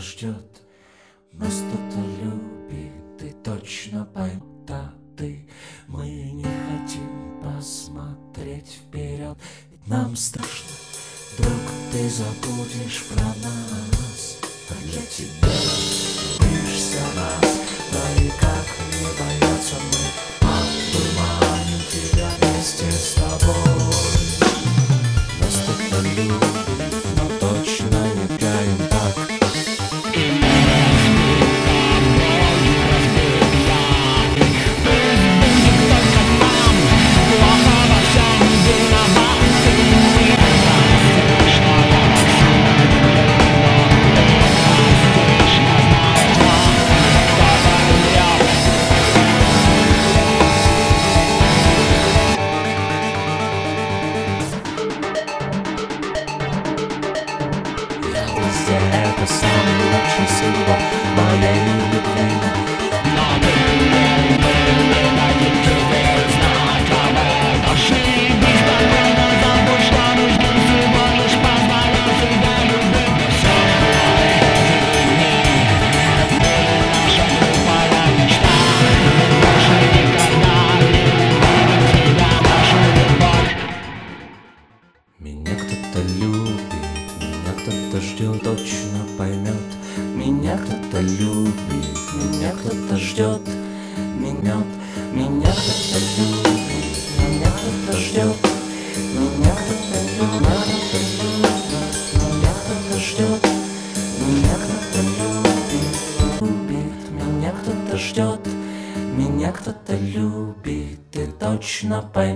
ждет, нас кто-то любит, ты точно поймешь, а ты. Мы не хотим посмотреть вперед, ведь нам страшно, вдруг ты забудешь про нас. А для тебя боишься нас, но и как не бояться мы обманем тебя вместе с тобой. Нас кто-то любит, но точно не гаем так. Это самый лучший символ моей любви. Но ты не дадим тебе знать об этом. Ты спокойно забудь, что нужно всего лишь позволять себя любить. Но все были наша глупая мечта. Больше никогда не увидим тебя, нашу любовь. Меня кто-то любит, меня кто-то ждет, точно поймет. Меня кто-то любит, меня кто-то ждет, меня кто-то любит, меня кто-то ждет, меня кто-то любит, меня кто-то ждет, меня кто-то любит, меня кто-то ждет, меня кто-то любит, ты точно поймешь.